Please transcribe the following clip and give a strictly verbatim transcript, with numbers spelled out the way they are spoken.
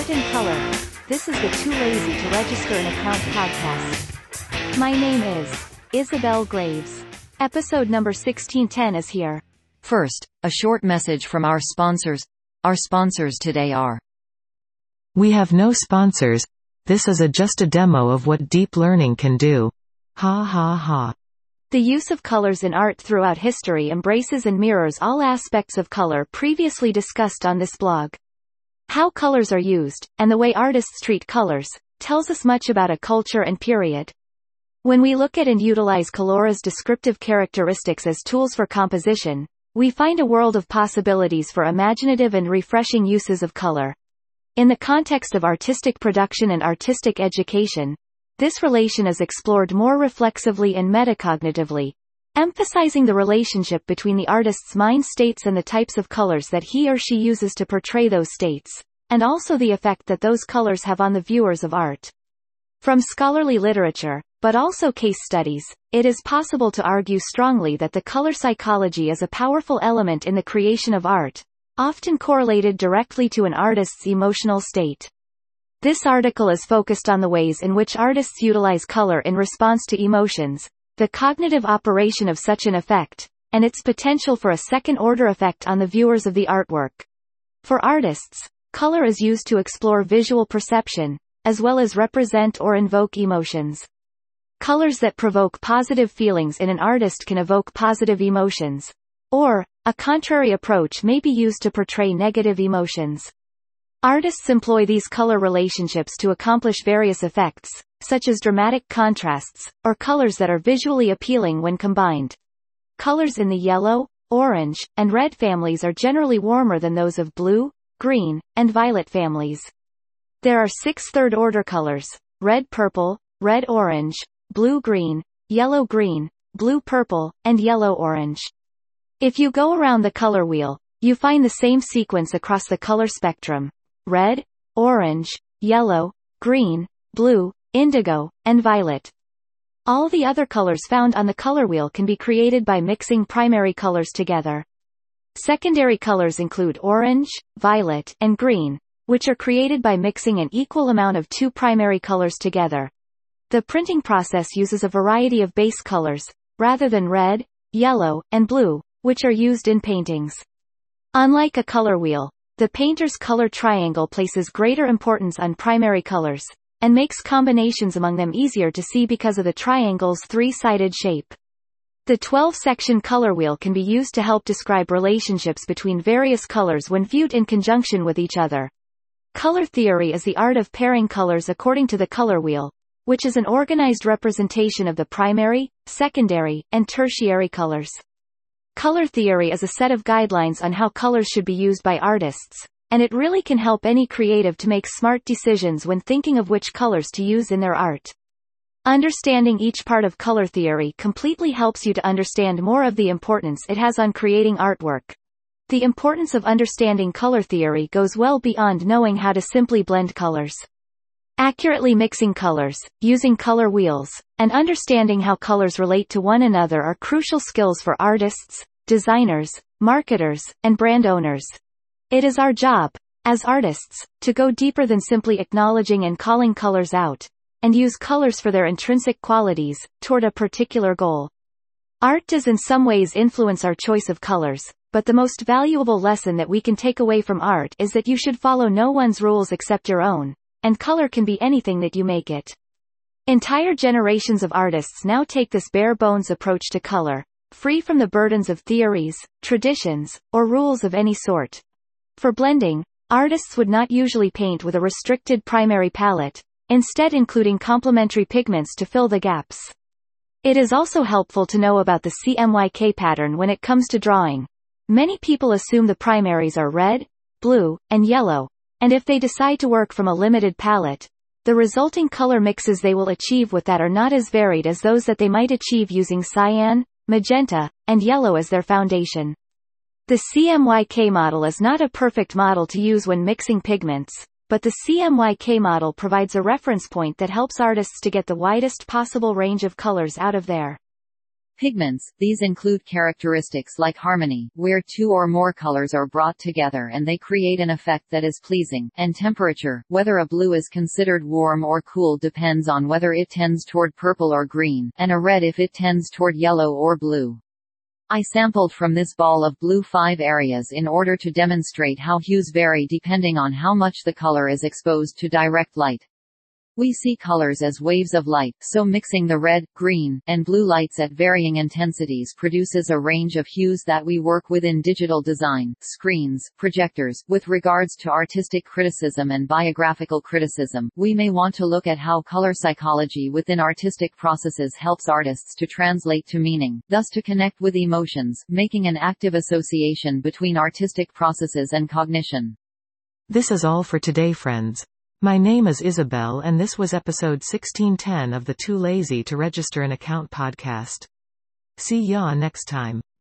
Art and Color. This is the Too Lazy to Register an Account podcast. My name is Isabel Graves. Episode number sixteen ten is here. First, a short message from our sponsors. Our sponsors today are: We have no sponsors. This is a just a demo of what deep learning can do. Ha ha ha. The use of colors in art throughout history embraces and mirrors all aspects of color previously discussed on this blog. How colors are used, and the way artists treat colors, tells us much about a culture and period. When we look at and utilize colora's descriptive characteristics as tools for composition, we find a world of possibilities for imaginative and refreshing uses of color. In the context of artistic production and artistic education, this relation is explored more reflexively and metacognitively, emphasizing the relationship between the artist's mind states and the types of colors that he or she uses to portray those states, and also the effect that those colors have on the viewers of art. From scholarly literature, but also case studies, it is possible to argue strongly that the color psychology is a powerful element in the creation of art, often correlated directly to an artist's emotional state. This article is focused on the ways in which artists utilize color in response to emotions, the cognitive operation of such an effect, and its potential for a second-order effect on the viewers of the artwork. For artists, color is used to explore visual perception, as well as represent or invoke emotions. Colors that provoke positive feelings in an artist can evoke positive emotions, or, a contrary approach may be used to portray negative emotions. Artists employ these color relationships to accomplish various effects, such as dramatic contrasts, or colors that are visually appealing when combined. Colors in the yellow, orange, and red families are generally warmer than those of blue, green, and violet families. There are six third-order colors: red-purple, red-orange, blue-green, yellow-green, blue-purple, and yellow-orange. If you go around the color wheel, you find the same sequence across the color spectrum: red, orange, yellow, green, blue, indigo, and violet. All the other colors found on the color wheel can be created by mixing primary colors together. Secondary colors include orange, violet, and green, which are created by mixing an equal amount of two primary colors together. The printing process uses a variety of base colors, rather than red, yellow, and blue, which are used in paintings. Unlike a color wheel, the painter's color triangle places greater importance on primary colors, and makes combinations among them easier to see because of the triangle's three-sided shape. The twelve-section color wheel can be used to help describe relationships between various colors when viewed in conjunction with each other. Color theory is the art of pairing colors according to the color wheel, which is an organized representation of the primary, secondary, and tertiary colors. Color theory is a set of guidelines on how colors should be used by artists, and it really can help any creative to make smart decisions when thinking of which colors to use in their art. Understanding each part of color theory completely helps you to understand more of the importance it has on creating artwork. The importance of understanding color theory goes well beyond knowing how to simply blend colors. Accurately mixing colors, using color wheels, and understanding how colors relate to one another are crucial skills for artists, designers, marketers, and brand owners. It is our job, as artists, to go deeper than simply acknowledging and calling colors out, and use colors for their intrinsic qualities, toward a particular goal. Art does in some ways influence our choice of colors, but the most valuable lesson that we can take away from art is that you should follow no one's rules except your own, and color can be anything that you make it. Entire generations of artists now take this bare-bones approach to color, free from the burdens of theories, traditions, or rules of any sort. For blending, artists would not usually paint with a restricted primary palette, instead including complementary pigments to fill the gaps. It is also helpful to know about the C M Y K pattern when it comes to drawing. Many people assume the primaries are red, blue, and yellow, and if they decide to work from a limited palette, the resulting color mixes they will achieve with that are not as varied as those that they might achieve using cyan, magenta, and yellow as their foundation. The C M Y K model is not a perfect model to use when mixing pigments, but the C M Y K model provides a reference point that helps artists to get the widest possible range of colors out of their Pigments, these include characteristics like harmony, where two or more colors are brought together and they create an effect that is pleasing, and temperature, whether a blue is considered warm or cool depends on whether it tends toward purple or green, and a red if it tends toward yellow or blue. I sampled from this ball of blue five areas in order to demonstrate how hues vary depending on how much the color is exposed to direct light. We see colors as waves of light, so mixing the red, green, and blue lights at varying intensities produces a range of hues that we work with in digital design, screens, projectors. With regards to artistic criticism and biographical criticism, we may want to look at how color psychology within artistic processes helps artists to translate to meaning, thus to connect with emotions, making an active association between artistic processes and cognition. This is all for today, friends. My name is Isabel and this was episode sixteen ten of the Too Lazy to Register an Account podcast. See ya next time.